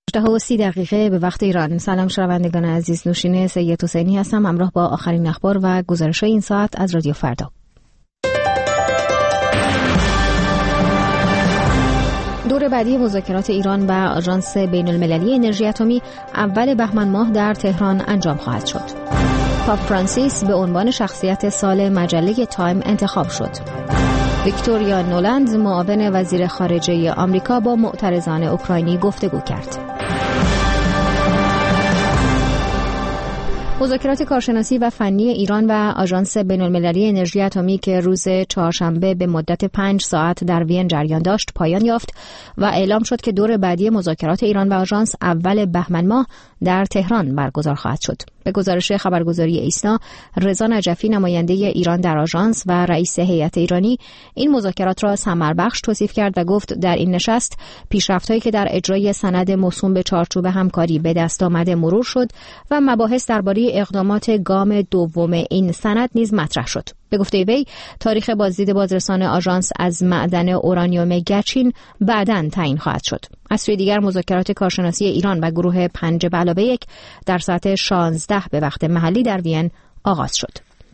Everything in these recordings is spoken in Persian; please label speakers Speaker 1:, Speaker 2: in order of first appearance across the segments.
Speaker 1: 8:30 به وقت ایران. سلام شنوندگان عزیز، نوشین سید حسینی هستم همراه با آخرین اخبار و گزارش‌های این ساعت از رادیو فردا. دور بعدی مذاکرات ایران و آژانس بین‌المللی انرژی اتمی اول بهمن ماه در تهران انجام خواهد شد. پاپ فرانسیس به عنوان شخصیت سال مجله تایم انتخاب شد. ویکتوریا نولند معاون وزیر خارجه آمریکا با معترضان اوکراینی گفتگو کرد. مذاکرات کارشناسی و فنی ایران و آژانس بین‌المللی انرژی اتمی که روز چهارشنبه به مدت 5 ساعت در وین جریان داشت پایان یافت و اعلام شد که دور بعدی مذاکرات ایران و آژانس اول بهمن ماه در تهران برگزار خواهد شد. به گزارش خبرگزاری ایسنا، رضا نجفی نماینده ایران در آژانس و رئیس هیئت ایرانی این مذاکرات را ثمربخش توصیف کرد و گفت در این نشست پیشرفت‌هایی که در اجرای سند موسوم به چارچوب همکاری به دست آمده مرور شد و مباحث درباره اقدامات گام دوم این سند نیز مطرح شد. به گفته وی تاریخ بازدید بازرسان آژانس از معدن اورانیوم گچین بعداً تعیین خواهد شد. از سوی دیگر مذاکرات کارشناسی ایران و گروه 5+1 در ساعت 16 به وقت محلی در وین آغاز شد.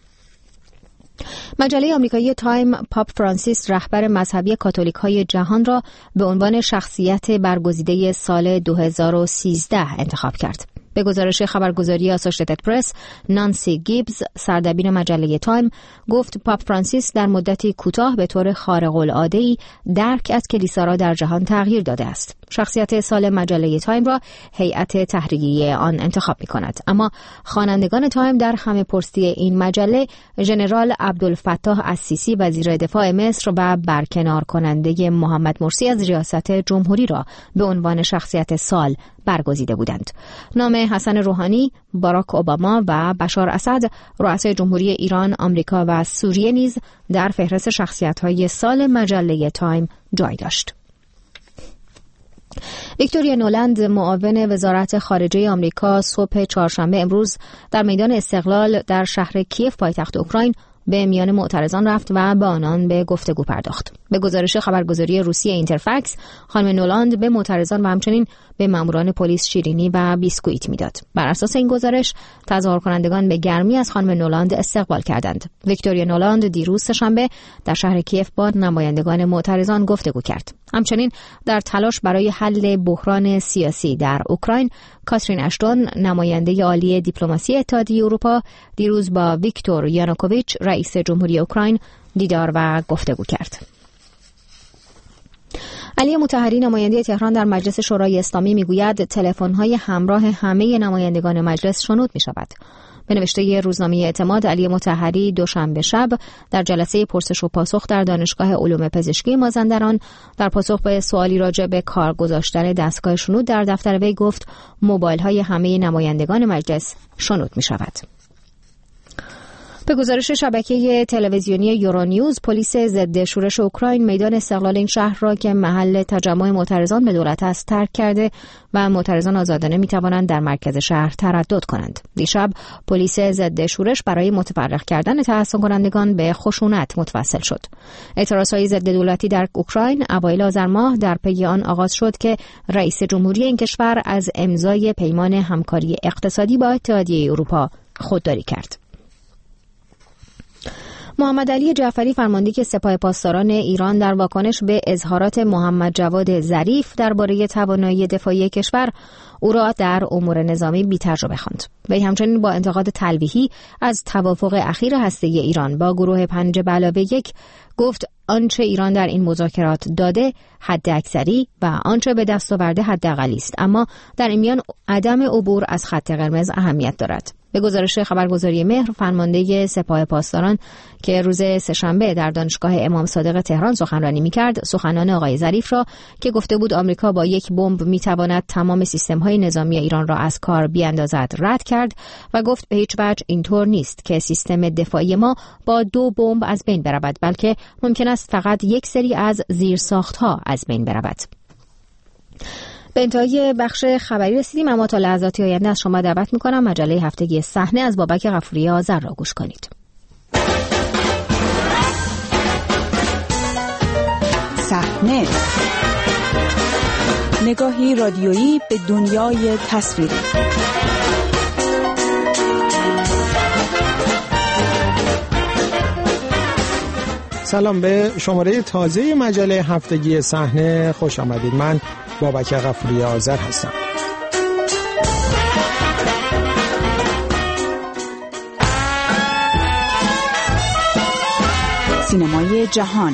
Speaker 1: مجله آمریکایی تایم پاپ فرانسیس رهبر مذهبی کاتولیک‌های جهان را به عنوان شخصیت برگزیده سال 2013 انتخاب کرد. به گزارش خبرگزاری آسوشییتد پرس، نانسی گیبز سردبیر مجله تایم گفت پاپ فرانسیس در مدتی کوتاه به طور خارق‌العاده‌ای درک از کلیسا را در جهان تغییر داده است. شخصیت سال مجله تایم را هیئت تحریریه آن انتخاب می‌کند، اما خوانندگان تایم در همه پرسی این مجله ژنرال عبدالفتاح السیسی وزیر دفاع مصر و برکنار کننده محمد مرسی از ریاست جمهوری را به عنوان شخصیت سال برگزیده بودند. نام حسن روحانی، باراک اوباما و بشار اسد رؤسای جمهوری ایران، آمریکا و سوریه نیز در فهرست شخصیت‌های سال مجله تایم جای داشت. ویکتوریا نولند معاون وزارت خارجه آمریکا صبح چهارشنبه امروز در میدان استقلال در شهر کیف پایتخت اوکراین به میان معترضان رفت و با آنان به گفتگو پرداخت. به گزارش خبرگزاری روسیه اینترفکس، خانم نولند به معترضان و همچنین به ماموران پلیس شیرینی و بیسکویت میداد. بر اساس این گزارش، تظاهر کنندگان به گرمی از خانم نولند استقبال کردند. ویکتوریا نولند دیروز سه‌شنبه در شهر کیف با نمایندگان معترضان گفتگو کرد. همچنین در تلاش برای حل بحران سیاسی در اوکراین، کاترین اشتون نماینده عالی دیپلماسی اتحادیه اروپا دیروز با ویکتور یانوکوویچ رئیس جمهوری اوکراین دیدار و گفتگو کرد. علی مطهری نماینده تهران در مجلس شورای اسلامی میگوید تلفن‌های همراه همه نمایندگان مجلس شنود می‌شود. به نوشته روزنامه اعتماد، علی مطهری دوشنبه شب در جلسه پرسش و پاسخ در دانشگاه علوم پزشکی مازندران در پاسخ به سوالی راجع به کار گذاشتن دستگاه شنود در دفتر وی گفت موبایل‌های همه نمایندگان مجلس شنود می‌شود. به گزارش شبکه تلویزیونی یورونیوز، پلیس ضد شورش اوکراین میدان استقلال این شهر را که محل تجمع معترضان به دولت است ترک کرده و معترضان آزادانه می‌توانند در مرکز شهر تردد کنند. دیشب پلیس ضد شورش برای متفرق کردن تحصن کنندگان به خشونت متوسل شد. اعتراضهای ضد دولتی در اوکراین اوایل آذر ماه در پی آن آغاز شد که رئیس جمهوری این کشور از امضای پیمان همکاری اقتصادی با اتحادیه اروپا خودداری کرد. محمد علی جعفری فرمانده سپاه پاسداران ایران در واکنش به اظهارات محمد جواد ظریف درباره توانایی دفاعی کشور او را در امور نظامی بی‌تجربه خواند. وی همچنین با انتقاد تلویحی از توافق اخیر هسته‌ای ایران با گروه 5+1 گفت آنچه ایران در این مذاکرات داده حد اکثری و آنچه به دست آورده حد اقلی است، اما در این میان عدم عبور از خط قرمز اهمیت دارد. به گزارش خبرگزاری مهر، فرمانده سپاه پاسداران که روز سه‌شنبه در دانشگاه امام صادق تهران سخنرانی می‌کرد، سخنان آقای ظریف را که گفته بود آمریکا با یک بمب می‌تواند تمام سیستم‌های نظامی ایران را از کار بیاندازد رد کرد و گفت به هیچ وجه اینطور نیست که سیستم دفاعی ما با 2 بمب از بین برود، بلکه ممکن است فقط یک سری از زیرساخت‌ها از بین برود. به انتهای بخش خبری رسیدیم، اما تا لحظاتی آینده از شما دعوت می‌کنم مجله هفتگی صحنه از بابک غفوری آذر را گوش کنید.
Speaker 2: صحنه نگاهی رادیویی به دنیای تصویری.
Speaker 3: سلام، به شماره تازه مجله هفتگی صحنه خوش آمدید. من بابک غفوری آذر هستم.
Speaker 2: سینمای جهان.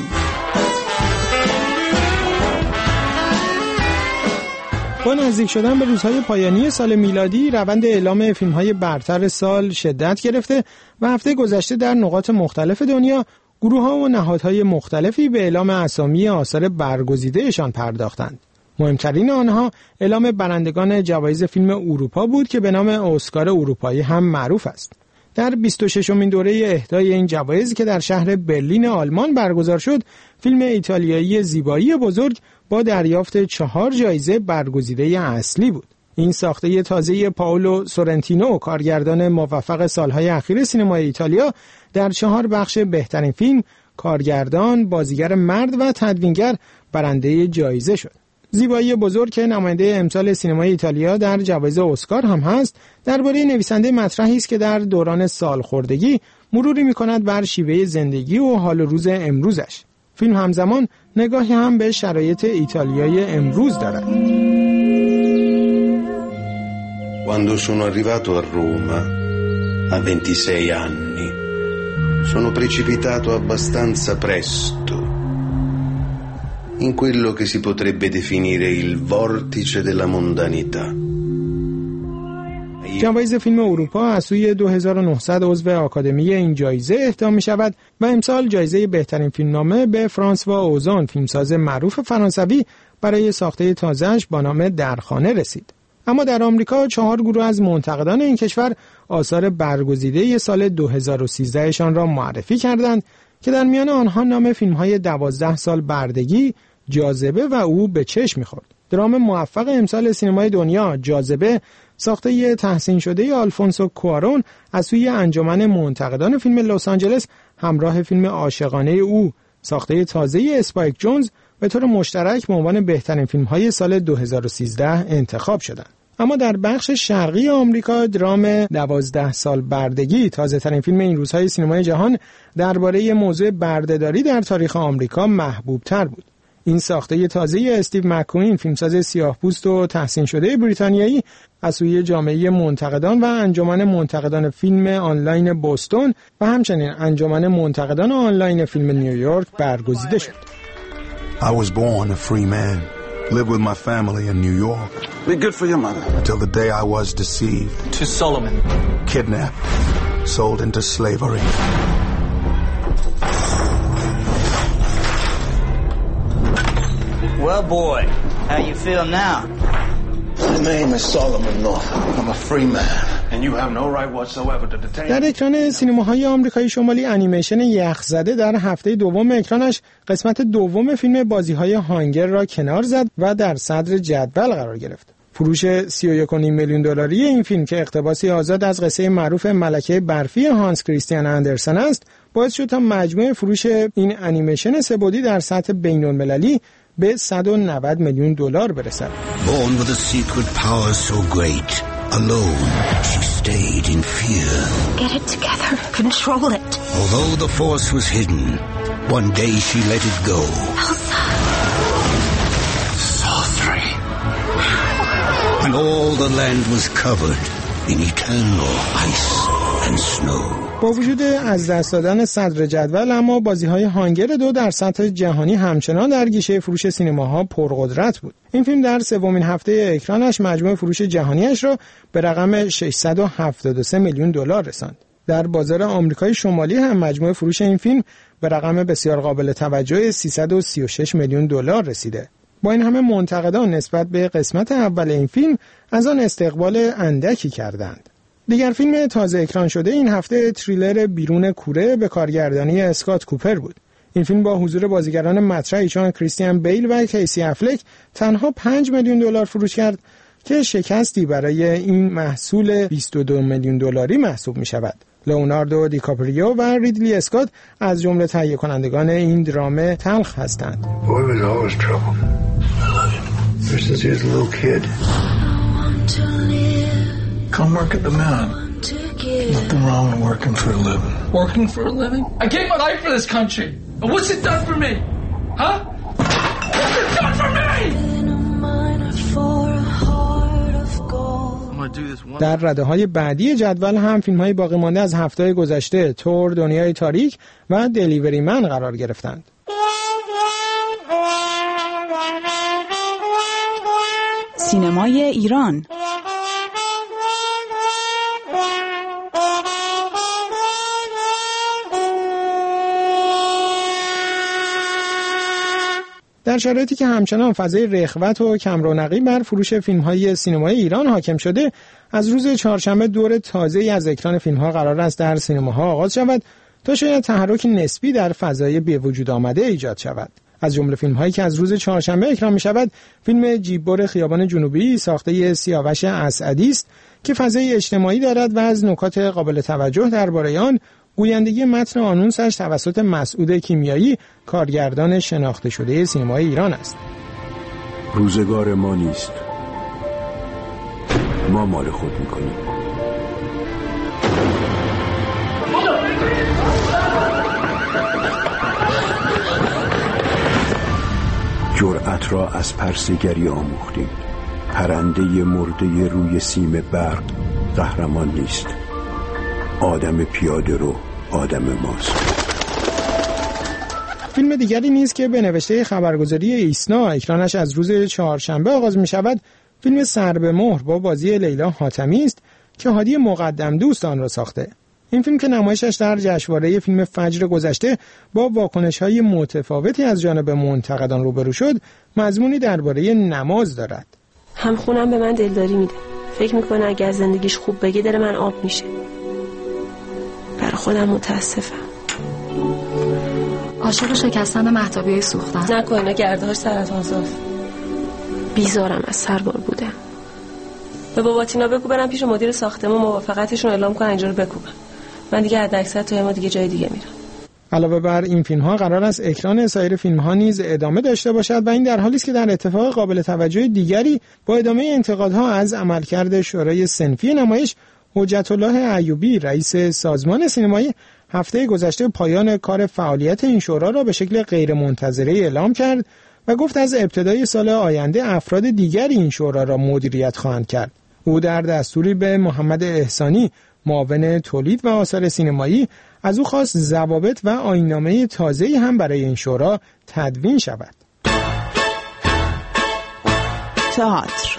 Speaker 3: با نزدیک شدن به روزهای پایانی سال میلادی، روند اعلام فیلم‌های برتر سال شدت گرفته و هفته گذشته در نقاط مختلف دنیا گروه‌ها و نهادهای مختلفی به اعلام اسامی آثار برگزیده‌شان پرداختند. مهمترین آنها اعلام برندگان جوایز فیلم اروپا بود که به نام اسکار اروپایی هم معروف است. در 26مین دوره اهدای این جوایز که در شهر برلین آلمان برگزار شد، فیلم ایتالیایی زیبایی بزرگ با دریافت 4 جایزه برگزیده اصلی بود. این ساخته تازه پائولو سورنتینو، کارگردان موفق سالهای اخیر سینمای ایتالیا، در 4 بخش بهترین فیلم، کارگردان، بازیگر مرد و تدوینگر برنده جایزه شد. زیبایی بزرگ که نماینده امسال سینمای ایتالیا در جوایز اسکار هم هست، درباره نویسنده مطرحی است که در دوران سالخوردگی مروری می‌کند بر شیوه زندگی و حال و روز امروزش. فیلم همزمان نگاهی هم به شرایط ایتالیای امروز دارد.
Speaker 4: Quando sono arrivato a Roma a 26 anni sono precipitato abbastanza presto in quello che si potrebbe definire il vortice della mondanità.
Speaker 3: جوایز فیلم اروپا از سوی 2900 عضو آکادمی این جایزه اهدا می شود و امسال جایزه بهترین فیلمنامه به فرانسوا اوزان، فیلمساز معروف فرانسوی، برای ساخته تازه‌اش با نام درخانه رسید. اما در آمریکا 4 گروه از منتقدان این کشور آثار برگزیده سال 2013شان را معرفی کردند که در میان آنها نام فیلم‌های 12 سال بردگی، جاذبه و او به چشم می‌خورد. درام موفق امسال سینمای دنیا، جاذبه، ساخته تحسین شده آلفونسو کوارون، از سوی انجمن منتقدان فیلم لس آنجلس همراه فیلم عاشقانه او، ساخته تازه اسپایک جونز، به طور مشترک به عنوان بهترین فیلم‌های سال 2013 انتخاب شدند. اما در بخش شرقی آمریکا، درام 12 سال بردگی، تازه‌ترین فیلم این روزهای سینمای جهان، درباره موضوع بردهداری در تاریخ آمریکا محبوب‌تر بود. این ساخته تازه استیو مک‌کوین، فیلمساز سیاه‌پوست و تحسین شده بریتانیایی، از سوی جامعه منتقدان و انجمن منتقدان فیلم آنلاین بوستون و همچنین انجمن منتقدان آنلاین فیلم نیویورک برگزیده شد.
Speaker 5: I was born a free man. Lived with my family in New York.
Speaker 4: Be good for your mother.
Speaker 5: Until the day I was deceived.
Speaker 6: To Solomon.
Speaker 5: Kidnapped. Sold into slavery.
Speaker 6: Well, boy, how you feel now?
Speaker 4: My name is Solomon Northup. I'm a free man.
Speaker 5: And you have no right whatsoever to detain me.
Speaker 3: در اکران سینماهای آمریکایی شمالی، انیمیشن یخزده در هفته دوم اکرانش قسمت دوم فیلم بازی‌های هانگر را کنار زد و در صدر جدول قرار گرفت. فروش 31.5 میلیون دلاری این فیلم که اقتباسی آزاد از قصه معروف ملکه برفی هانس کریستیان اندرسن است، باعث شد تا مجموع فروش این انیمیشن سه‌بعدی در سطح بین‌المللی به 190 میلیون دلار برسد.
Speaker 7: Born with a secret power so great, alone she stayed in fear.
Speaker 8: Get it together. Control it.
Speaker 7: Although the force was hidden, one day she let it go.
Speaker 8: Elsa.
Speaker 7: Sorcery. And all the land was covered in eternal ice and snow.
Speaker 3: با وجود از دست دادن صدر جدول، اما بازی‌های هانگر 2 در سطح جهانی همچنان در گیشه فروش سینماها پرقدرت بود. این فیلم در سومین هفته اکرانش مجموع فروش جهانیش را به رقم 673 میلیون دلار رساند. در بازار آمریکای شمالی هم مجموع فروش این فیلم به رقم بسیار قابل توجه 336 میلیون دلار رسیده. با این همه منتقدان نسبت به قسمت اول این فیلم از آن استقبال اندکی کردند. دیگر فیلم تازه اکران شده این هفته تریلر بیرون کوره به کارگردانی اسکات کوپر بود. این فیلم با حضور بازیگران مطرحی چون کریستیان بیل و کیسی افلک تنها 5 میلیون دلار فروش کرد که شکستی برای این محصول 22 میلیون دلاری محسوب می شود. لئوناردو دیکاپریو و ریدلی اسکات از جمله تهیه کنندگان این درام تلخ هستند.
Speaker 9: There's
Speaker 5: since he was a little kid.
Speaker 4: Come work at the mill. Nothing wrong with working for a living.
Speaker 9: Working for a living? I gave my life for this country. And what's it done for me? Huh? What's it done for me?
Speaker 3: در رده‌های بعدی جدول هم فیلم‌های باقی مانده از هفته‌های گذشته تور، دنیای تاریک و دلیوری من قرار گرفتند.
Speaker 2: سینمای ایران.
Speaker 3: در شرایطی که همچنان فضای رغبت و کم رونقی بر فروش فیلم‌های سینمای ایران حاکم شده، از روز چهارشنبه دور تازه‌ای از اکران فیلم‌ها قرار است در سینماها آغاز شود تا شاید تحرک نسبی در فضای به وجود آمده ایجاد شود. از جمله فیلم‌هایی که از روز چهارشنبه اکران می‌شود، فیلم جیببر خیابان جنوبی ساخته سیاوش اسعدی است که فضای اجتماعی دارد و از نکات قابل توجه درباره آن گویندگی متن آنونسش توسط مسعود کیمیایی، کارگردان شناخته شده سینمای ایران است.
Speaker 10: روزگار ما نیست، ما مال خود می‌کنیم. جرأت را از پرسه‌گری آموختیم. پرنده مرده روی سیم برق قهرمان نیست. آدم پیاده رو آدم ماست.
Speaker 3: فیلم دیگری نیست که به نوشته خبرگزاری ایسنا اکرانش از روز چهارشنبه آغاز می شود، فیلم سر به مهر با بازی لیلا حاتمی است که هادی مقدم دوست آن را ساخته. این فیلم که نمایشش در جشنواره فیلم فجر گذشته با واکنش‌های متفاوتی از جانب منتقدان روبرو شد، مضمونی درباره نماز دارد.
Speaker 11: همخونم به من دلداری میده. فکر میکنه اگه از زندگیش خوب بگه دل من آب میشه. برای خودم متاسفم.
Speaker 12: عاشق شکستن مهتابی‌های سوختن.
Speaker 11: نکن، اینا گرده‌هاش سرطان‌زاست. بیزارم از سربار بودم. به بابا تینا بگو برم پیش مدیر ساختمون موافقتشون اعلام کنن اینجا رو بکوبن. من دیگه حداکثر تا ما دیگه جای دیگه میرم.
Speaker 3: علاوه بر این فیلم‌ها قرار است اکران سایر فیلم‌ها نیز ادامه داشته باشد و این در حالی است که در اتفاق قابل توجه دیگری با ادامه انتقادها از عملکرد شورای صنفی نمایش، حجت الله ایوبی رئیس سازمان سینمایی هفته گذشته پایان کار فعالیت این شورا را به شکل غیرمنتظره اعلام کرد و گفت از ابتدای سال آینده افراد دیگری این شورا را مدیریت خواهند کرد. او در دستوری به محمد احسانی معاون تولید و آثار سینمایی از او خواست ضوابط و آیین‌نامه تازه‌ای هم برای این شورا تدوین شود.
Speaker 2: تئاتر.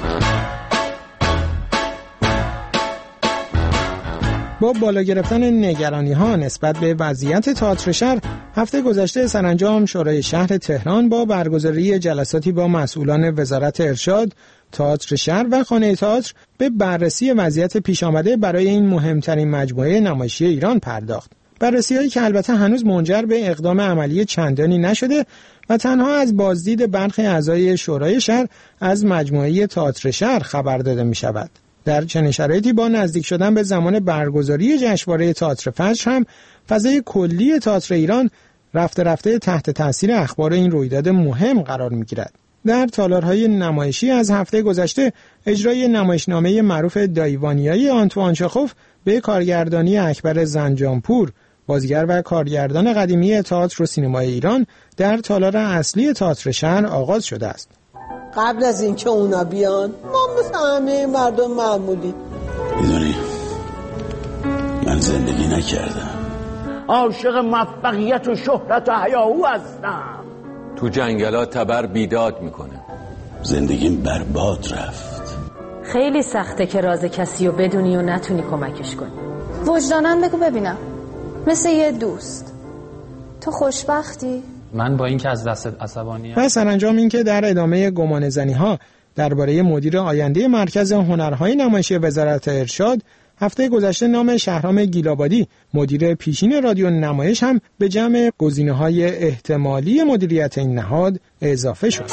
Speaker 3: با بالا گرفتن نگرانی‌ها نسبت به وضعیت تئاتر شهر، هفته گذشته سرانجام شورای شهر تهران با برگزاری جلساتی با مسئولان وزارت ارشاد، تئاتر شهر و خانه تئاتر به بررسی وضعیت پیش آمده برای این مهمترین مجموعه نمایشی ایران پرداخت. بررسی‌هایی که البته هنوز منجر به اقدام عملی چندانی نشده و تنها از بازدید برخی اعضای شورای شهر از مجموعه تئاتر شهر خبر داده می‌شود. در چنین شرایطی با نزدیک شدن به زمان برگزاری جشنواره تئاتر فجر هم فضای کلی تئاتر ایران رفته رفته تحت تاثیر اخبار این رویداد مهم قرار می‌گیرد. در تالارهای نمایشی از هفته گذشته اجرای نمایشنامه معروف دایوانیایی آنتوان چاخوف به کارگردانی اکبر زنجانپور، بازیگر و کارگردان قدیمی تئاتر و سینمای ایران، در تالار اصلی تئاتر شهر آغاز شده است.
Speaker 13: قبل از اینکه اونا بیان ما مثل همه مردم معمولی.
Speaker 7: میدونی من زندگی نکردم،
Speaker 14: عاشق موفقیت و شهرت و هیاهو هستم.
Speaker 15: تو جنگلات تبر بیداد میکنه.
Speaker 7: زندگیم برباد رفت.
Speaker 16: خیلی سخته که راز کسی رو بدونی و نتونی کمکش کنی.
Speaker 17: وجدانم بگو ببینم، مثل یه دوست تو خوشبختی؟
Speaker 18: من با اینکه از دست عصبانی‌ام.
Speaker 3: و سرانجام این که در ادامه گمانه‌زنی‌ها درباره مدیر آینده مرکز هنرهای نمایشی وزارت ارشاد، هفته گذشته نام شهرام گیلابادی، مدیر پیشین رادیو نمایش، هم به جمع گزینه‌های احتمالی مدیریت این نهاد اضافه شد.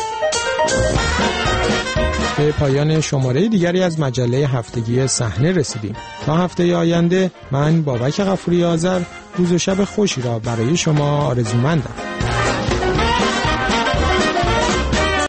Speaker 3: به پایان شماره دیگری از مجله هفتگی صحنه رسیدیم. تا هفته آینده من بابک غفوری آذر روز و شب خوشی را برای شما آرزومندم.